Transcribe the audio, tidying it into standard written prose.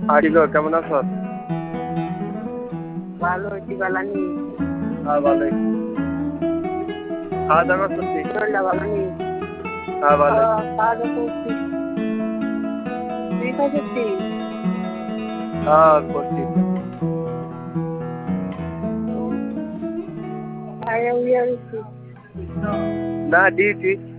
আরিলো কেমন আছো? ভালো আছি, ভালো নেই। হ্যাঁ ভালোই। খাওয়া দাওয়া করছি। শরীরটা ভালো নেই। হ্যাঁ ভালোই। খাওয়া দাওয়া করছি। তুই খাই করছিস? হ্যাঁ করছি। খাইয়া উইয়া গেছি। না দিয়েছি।